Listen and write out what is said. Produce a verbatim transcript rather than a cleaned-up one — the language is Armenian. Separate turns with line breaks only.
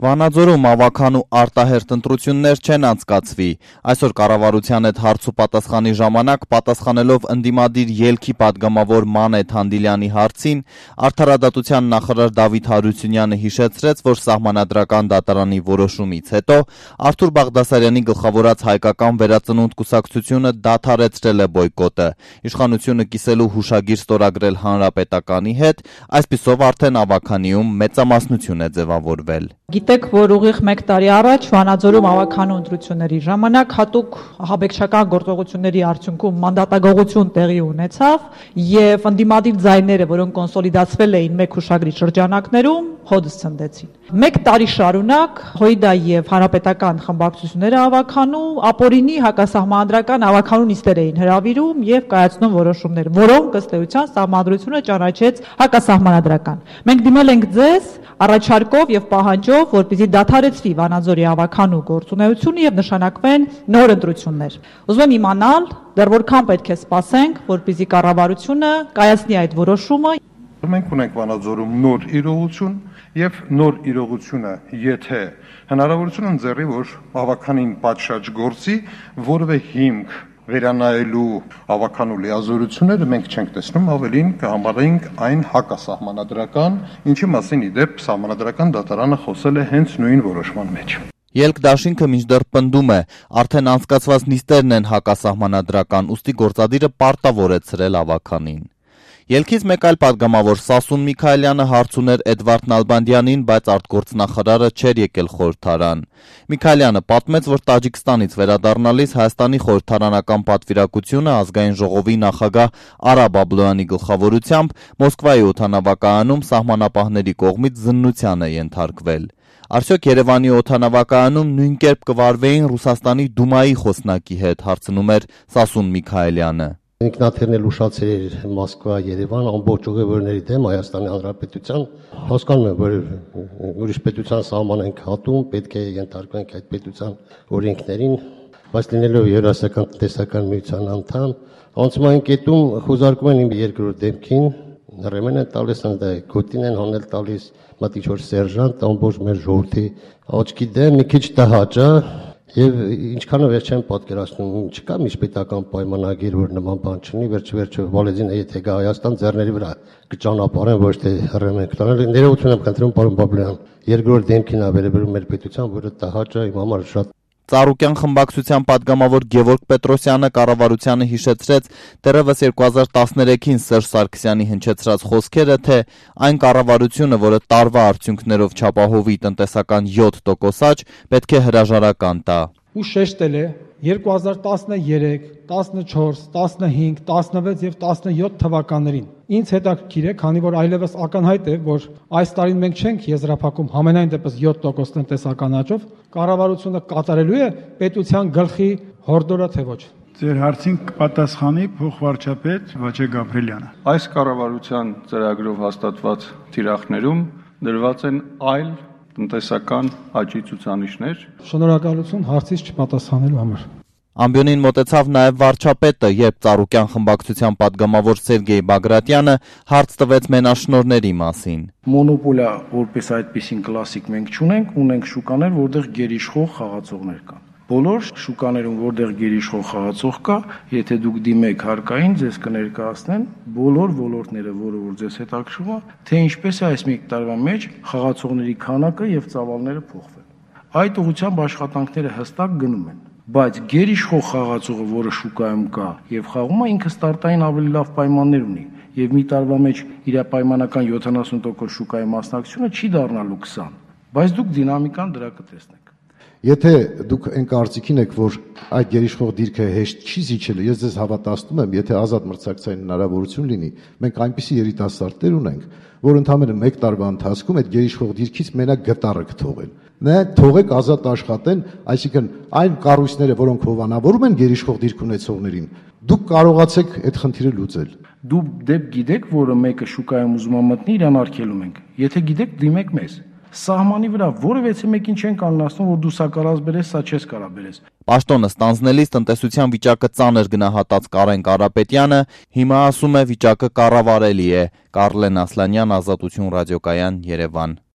Վանաձորում ավագանու արտահերթ ընտրություններ չեն անցկացվի։ Այսօր կառավարության հետ հարց ու պատասխանի ժամանակ պատասխանելով ընդդիմադիր ելքի պատգամավոր Մանեթ Հանդիլյանի հարցին, Արդարադատության նախարար Դավիթ Հարությունյանը հիշեցրեց, որ Սահմանադրական դատարանի որոշումից հետո Արթուր Բաղդասարյանի գլխավորած Հայկական վերածնունդ կուսակցությունը դադարեցրել է բոյկոտը, իշխանությունը կիսելու հուշագիր ստորագրել Հանրապետականի հետ, այսպիսով արդեն ավագանիում մեծամասնություն է ձևավորվել։
Գիտեք, որ ուղիղ մեկ տարի առաջ Վանաձորում ավագանու ընտրությունների ժամանակ հատուկ ահաբեկչական գործողությունների արդյունքում մանդատագողություն տեղի ունեցավ եւ ընդդիմադիր ձայները, որոնք կոնսոլիդացվել էին մեկ հուշագրի շրջանակներում, հոդս ցնդեցին։ Մեկ տարի շարունակ Հույդա եւ Հանրապետական խմբակցությունները ավագանու ապօրինի հակասահմանադրական ավագանու նիստեր էին հրավիրում եւ կայացնում որոշումներ, որոնք ըստ էության Սահմանադրությունը ճանաչեց հակասահմանադրական։ Մենք դիմել ենք ձեզ առաջարկով եւ պահանջով, որպեսզի դադարեցվի Վանաձորի ավագանու գործունեությունը եւ նշանակվեն նոր ընտրություններ։ Ուզում եմ իմանալ, դեռ որքան պետք է սպասենք, որպեսզի կառավարությունը կայացնի այդ որոշումը։
Մենք ունենք Վանաձորում նոր իրողություն եւ նոր իրողությունը, եթե հնարավորություն ընձեռի, որ ավագանին պատշաճ գործի, որևէ հիմք վերանայելու ավագանու լիազորությունները մենք չենք տեսնում, ավելին կհամարենք այն հակասահմանադրական, ինչի մասին իդեպ Սահմանադրական դատարանը խոսել է հենց նույն որոշման մեջ։
Ելք դաշինքը մինչդեռ պնդում է, արդեն անցկացված նիստերն են հակասահմանադրական, ուստի գործադիրը պարտավորեցրել ավագանին։ Ելքից մեկ այլ պատգամավոր Սասուն Միքայելյանը հարց ուներ Էդվարդ Նալբանդյանին, բայց արտգործնախարարը չէր եկել խորհրդարան։ Միքայելյանը պատմեց, որ Տաջիկստանից վերադառնալիս Հայաստանի խորհրդարանական պատվիրակությունը ազգային ժողովի նախագահ Արա Բաբլոյանի գլխավորությամբ Մոսկվայի օդանավակայանում սահմանապահների կողմից զննության է ենթարկվել։ Արդյոք Երևանի օդանավակայանում նույն կերպ կվարվեին Ռուսաստանի Դումայի խոսնակի հետ, հարցնում էր Սասուն Միքայելյանը։
Ինքնաթիռն ուշացել էր Մոսկվա, Երևան, ամբողջ ուղևորների դեմ Հայաստանի Հանրապետության, հասկանում եմ, որ ուրիշ պետության սահման ենք հատում, պետք է ենթարկվենք այդ պետության օրենքներին, բայց լինելով Եվրասիական տնտեսական միության անդամ, անցումային կետում խոզարկում են իմ երկրորդ դեմքին, ռեմեն են տալիս, գոտին են հանել տալիս, մտի չոր սերժանտ, ամբողջ մեր ժողովրդի աչքի դեմ, մի քիչ տհաճ է։ Եվ ինչքանով ես չեմ պատկերացնում, չկա միջպետական պայմանագիր, որ նման բան չունի, վերջ-վերջը Վալեզինը եթե գա Հայաստան ձեռների վրա կճանապարհեն, ոչ թե հռեմ ենք տանել։ Ներողություն եմ խնդրում, պարոն Բաբլոյան, երկրորդ դեմքին ա վերաբերում մեր պետության, որը տհաճ է, իմ համար շատ։
Ծառուկյան խմբակցության պատգամավոր Գևորգ Պետրոսյանը կառավարությանը հիշեցրեց դեռևս երկու հազար տասներեքին Սերժ Սարգսյանի հնչեցրած խոսքերը, թե այն կառավարությունը, որը տարվա արդյունքներով չապահովի տնտեսական յոթ տոկոս աճ, պետք է հրաժարական տա։
Ու շեշտել է երկու հազար տասներեք, տասնչորս, տասնհինգ, տասնվեց եւ տասնյոթ թվականներին։ Ինձ հետաքրքիր է, քանի որ այլևս ակնհայտ է, որ այս տարին մենք չենք եզրափակում համենայն դեպս յոթ տոկոս տնտեսական աճով, կառավարությունը կատարելու է պետության գլխի հորդորը թե ոչ։
Ձեր հարցին կպատասխանի փոխվարչապետ Վաչե Գաբրելյանը։
Այս կառավարության ծրագրով հաստատված թիրախներում դրված են այլ տնտեսական աճի ցուցանիշներ։
Շնորհակալություն հարցից չպատասխանելու համար։
Ամբյոնին մոտեցավ նաև վարչապետը, երբ Ծառուկյան խմբակցության պատգամավոր Սերգեյ Բագրատյանը հարց տվեց մենաշնորհների մասին։
Մոնոպոլիա որպես այդպիսին կլասիկ մենք չունենք, ունենք շուկաներ, որտեղ գերիշխող խաղացողներ կան։ Բոլոր շուկաներում, որտեղ գերիշխող խաղացող կա, եթե դուք դիմեք հարկային, ձեզ կներկայացնեն բոլոր ոլորտները, որը որ ձեզ հետաքրքրում է, թե ինչպես է այս մեկ տարվա մեջ խաղացողների քանակը եւ ծավալները փոխվել։ Այդ ուղղությամբ աշխատանքները հստակ գնում են, բայց գերիշխող խաղացողը, որը շուկայում կա եւ խաղում է, ինքը ստարտային ավելի լավ պայմաններ ունի եւ մի տարվա մեջ իր պայմանական յոթանասուն տոկոս շուկայի մասնակցությունը չի դառնալու քսան, բայց դուք դինամիկան դրա կտեսնեք։
Եթե դուք այն կարծիքին եք, որ այդ գերիշխող դիրքը հեշտ չի զիջելու, ես ձեզ հավատացնում եմ, եթե ազատ մրցակցային հնարավորություն լինի, մենք այնպիսի երիտասարդներ ունենք, որ ընդամենը մեկ տարվա ընթացքում այդ գերիշխող դիրքից մենակ գտարը կթողեն։ Նա թողեք ազատ աշխատեն, այսինքն այն կառույցները, որոնք հովանավորում են գերիշխող դիրք ունեցողներին, դուք կարողացեք այդ խնդիրը լուծել։
Դուք դեպ գիտեք, որը մեկը շուկայում ուզում է մտնի, իրան արգելում ենք։ Եթե գիտեք, դիմեք մեզ։ Սահմանի վրա որևէ մեկին չեն կանոնացնում, որ դու սա կարաս բերես, սա չես կարա բերես։
Պաշտոնը ստանձնելիս տնտեսության վիճակը ծանր գնահատած Կարեն Կարապետյանը հիմա ասում է վիճակը կառավարելի է։ Կարլեն Ասլանյան, Ազատություն ռադիոկայան, Երևան։